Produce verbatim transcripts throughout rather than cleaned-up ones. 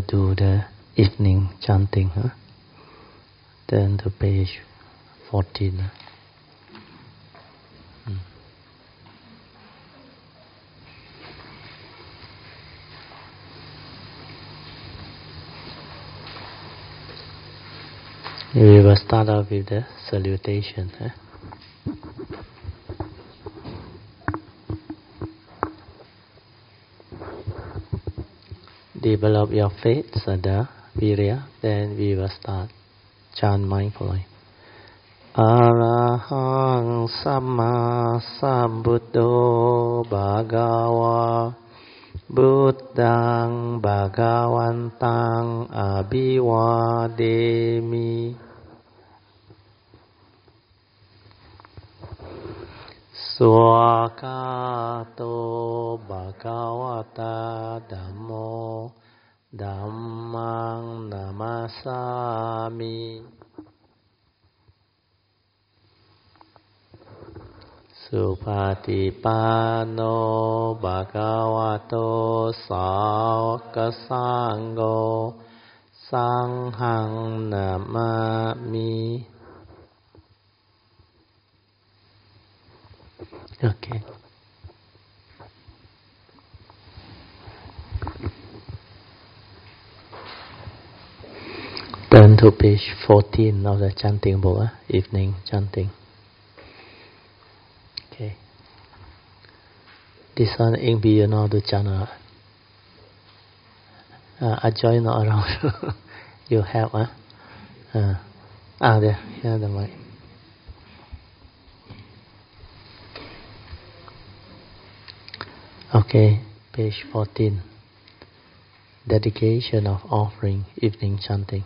do the evening chanting. Huh? Turn to page fourteen. Hmm. We will start off with the salutation. Huh? Develop your faith, Saddha, Virya, then we will start. Chant mindfully. Arahang Samma Sambuddho Bhagava Buddhang Bhagavantang Abhivademi Swakato Bhagavata Dhammo Dhammang Namasami Supatipano Bhagavato Sāvaka Sangho Sanghang Namami. Okay. Turn to page fourteen of the chanting book, uh, evening chanting. Okay. This one in be you know the channel. Uh, I join not around. You have, huh? Uh, ah, there, here the mic. Okay, page fourteen. Dedication of offering, evening chanting.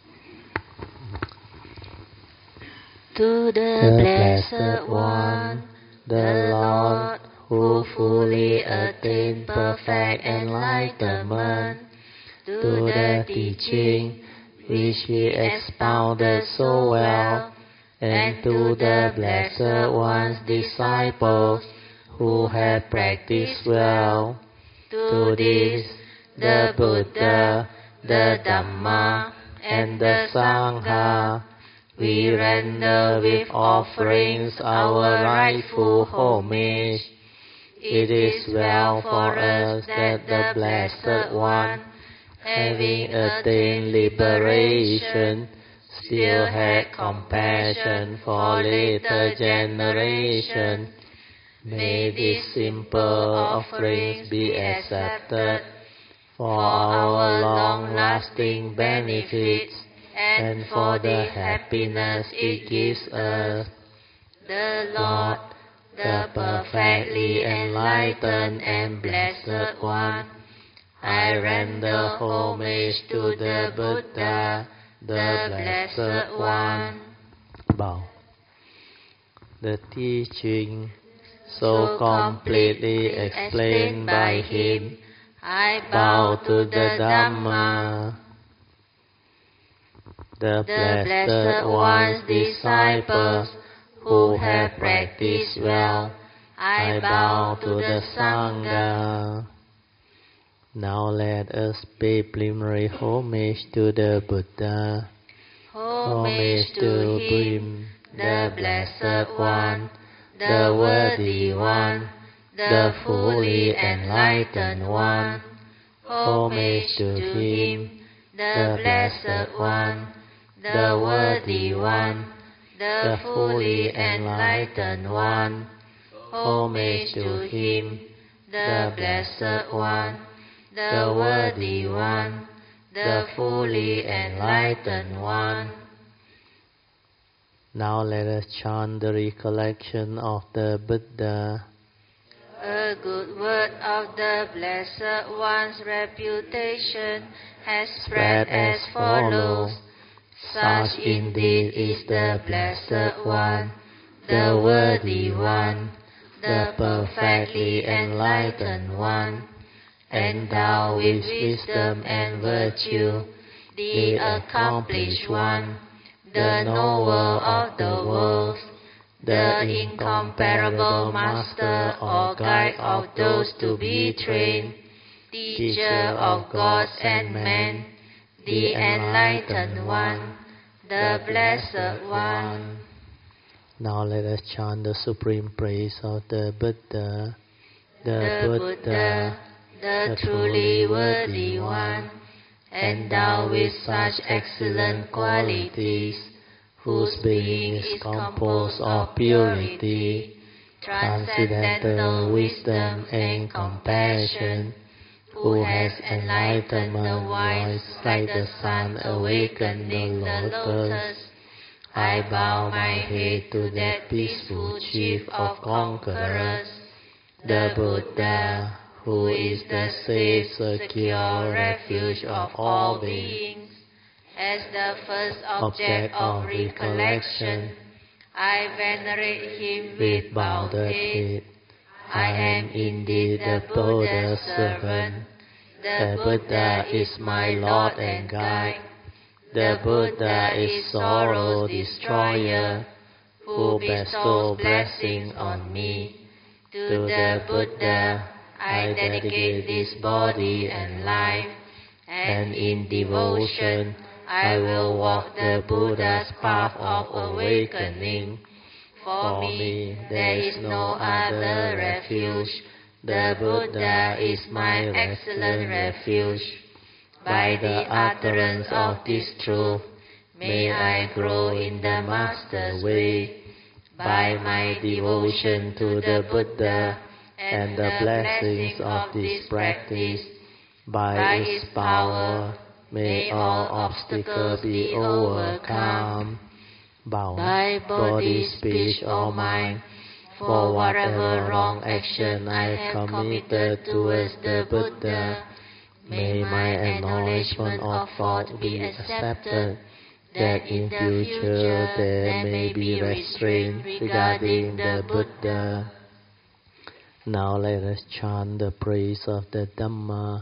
To the, the Blessed One, the Lord, who fully attained perfect enlightenment, to the teaching which He expounded so well, and to the Blessed One's disciples, who have practiced well. To this, the Buddha, the Dhamma, and the Sangha, we render with offerings our rightful homage. It is well for us that the Blessed One, having attained liberation, still had compassion for later generation. May these simple offerings be accepted for our long-lasting benefits and for the happiness it gives us. The Lord, the perfectly enlightened and Blessed One, I render homage to the Buddha, the Blessed One. Bow. The teaching so completely explained by Him, I bow to the Dhamma. The Blessed One's disciples, who have practiced well, I bow to the Sangha. Now let us pay preliminary homage to the Buddha, homage to Him, the Blessed One, the Worthy One, the fully enlightened One. Homage to Him, the Blessed One, the Worthy One, the fully enlightened One. Homage to Him, the Blessed One, the Worthy One, the fully enlightened One. Now let us chant the recollection of the Buddha. A good word of the Blessed One's reputation has spread as follows. Such indeed is the Blessed One, the Worthy One, the perfectly enlightened One, endowed with wisdom and virtue, the accomplished One, the knower of the worlds, the incomparable master or guide of those to be trained. teacher of gods and men, the enlightened one, the blessed one. Now let us chant the supreme praise of the Buddha, the, the Buddha, Buddha, the truly worthy one, endowed with such excellent qualities, whose being is composed of purity, transcendental wisdom and compassion, who has enlightened the wise like the sun awakening the lotus. I bow my head to that peaceful chief of conquerors, the Buddha, who is the safe, secure refuge of all beings. As the first object of recollection, I venerate him with bowed head. I am indeed the Buddha's servant. The Buddha is my Lord and guide. The Buddha is sorrow destroyer, who bestows blessings on me. To the Buddha I dedicate this body and life, and in devotion I will walk the Buddha's path of awakening. For me there is no other refuge. The Buddha is my excellent refuge. By the utterance of this truth, may I grow in the Master's way. By my devotion to the Buddha and the blessings of this practice, by its power, may all obstacles be overcome. Bound by body, speech, or mind, for whatever wrong action I have committed towards the Buddha, may my acknowledgement of fault be accepted, that in future there may be restraint regarding the Buddha. Now let us chant the praise of the Dhamma.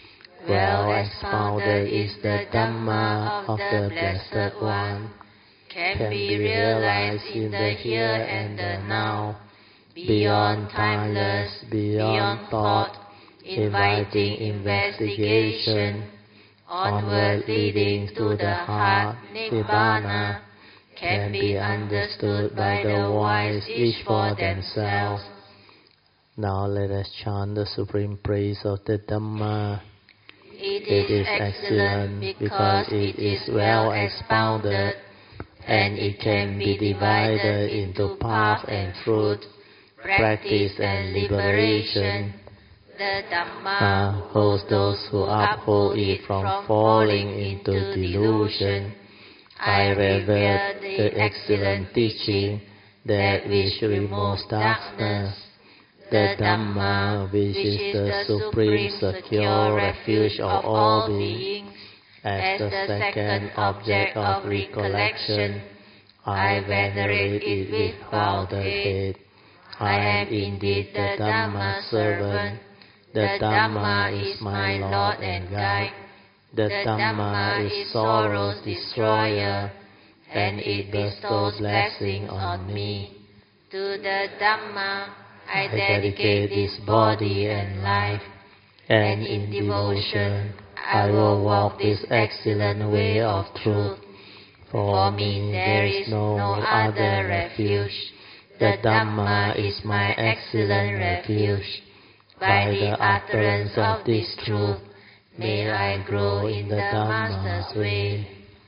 Well expounded is the Dhamma of the Blessed One, can be realized in the here and the now, beyond timeless, beyond thought, inviting investigation, onward leading to the heart, Nibbana, can be understood by the wise each for themselves. Now let us chant the supreme praise of the Dhamma. It is, it is excellent because it is well expounded, and it can be divided into path and fruit, practice and liberation. The Dhamma holds those who uphold it from falling into delusion. I revere the excellent teaching that which removes darkness. The Dhamma, which is the supreme secure refuge of all beings, as the second object of recollection, I venerate it with bowed head. I am indeed the Dhamma's servant. The Dhamma is my Lord and guide. The Dhamma is sorrow's destroyer, and it bestows blessing on me. To the Dhamma I dedicate this body and life, and in devotion I will walk this excellent way of truth. For me there is no other refuge. The Dhamma is my excellent refuge. By the utterance of this truth, may I grow in the Master's way.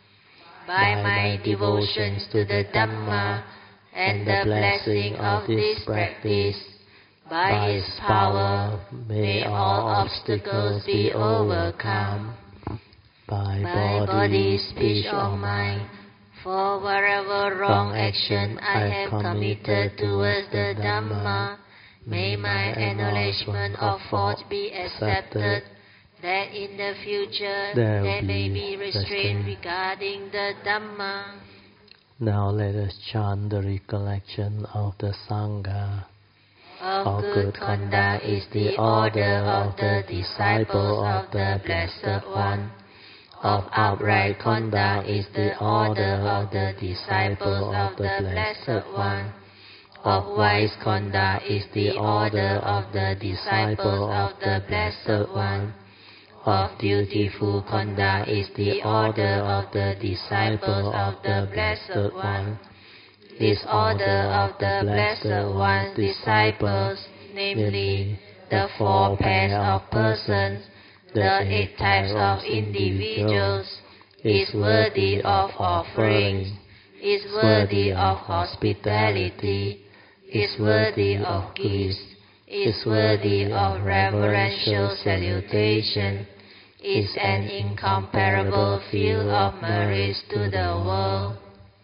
By my devotions to the Dhamma and the blessing of this practice, by His power, may all obstacles be overcome. By body, speech, or mind, for whatever wrong action I have committed towards the Dhamma, may my acknowledgement of fault be accepted, that in the future there, there may be restraint regarding the Dhamma. Now let us chant the recollection of the Sangha. Of good conduct is the order of the disciples of the Blessed One. Of upright conduct is the order of the disciples of the Blessed One. of wise conduct is the order of the disciples of the Blessed One. Of dutiful conduct is the order of the disciples of the Blessed One. This order of the Blessed One's disciples, namely the four pairs of persons, the eight types of individuals, is worthy of offerings, is worthy of hospitality, is worthy of gifts, is worthy of reverential salutation, is an incomparable field of merits to the world.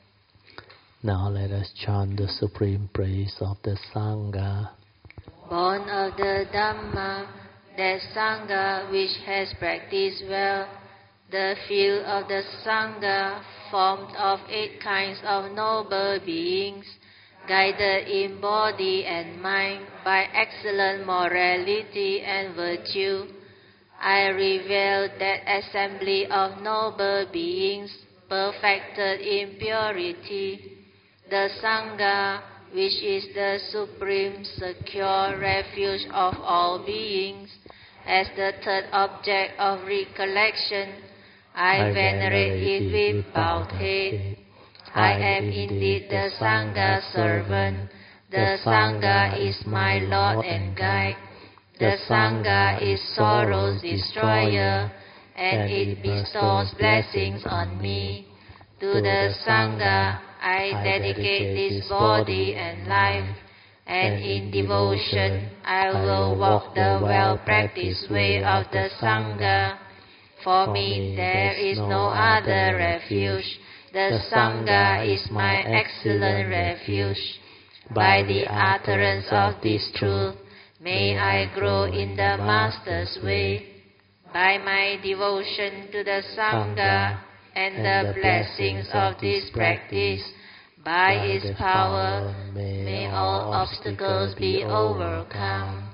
Now let us chant the supreme praise of the Sangha. Born of the Dhamma, that Sangha which has practiced well, the field of the Sangha formed of eight kinds of noble beings, guided in body and mind by excellent morality and virtue. I reveal that assembly of noble beings perfected in purity, the Sangha, which is the supreme secure refuge of all beings, as the third object of recollection. I, I venerate it with bowed head. I am indeed the Sangha servant. The Sangha is my Lord and guide. The Sangha is sorrow's destroyer, and it bestows blessings on me. To the Sangha I dedicate this body and life, and in devotion I will walk the well-practiced way of the Sangha. For me there is no other refuge. The Sangha is my excellent refuge. By the utterance of this truth, may I grow in the Master's way. By my devotion to the Sangha and the blessings of this practice, by its power, may all obstacles be overcome.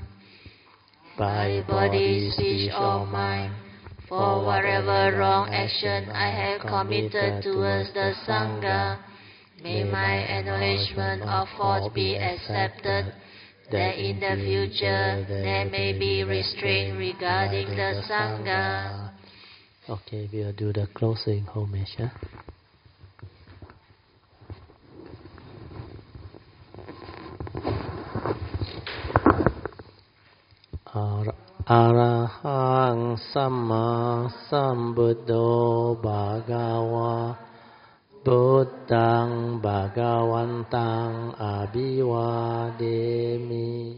By body, speech, or mind, for whatever wrong action I have committed towards the Sangha, may my acknowledgement of fault be accepted, that in the future there may be restraint regarding the Sangha. Okay, we'll do the closing homage. Huh? Arahang Samma Sambuddho Bhagava Buddhang Bhagavantang Abhivademi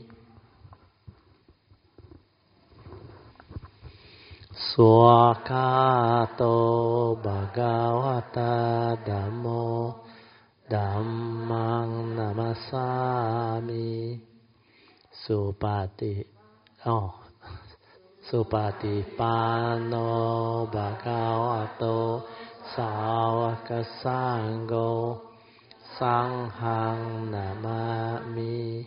Swakato Bhagavata Dhammo Dhammang Namasami Supati Oh Supatipano Bhagavato Sāvaka Sangho Sanghang Namami.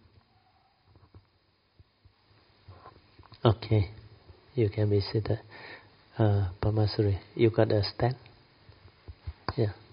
Okay, you can be seated. Uh, Pamasuri, you got a stand? Yeah.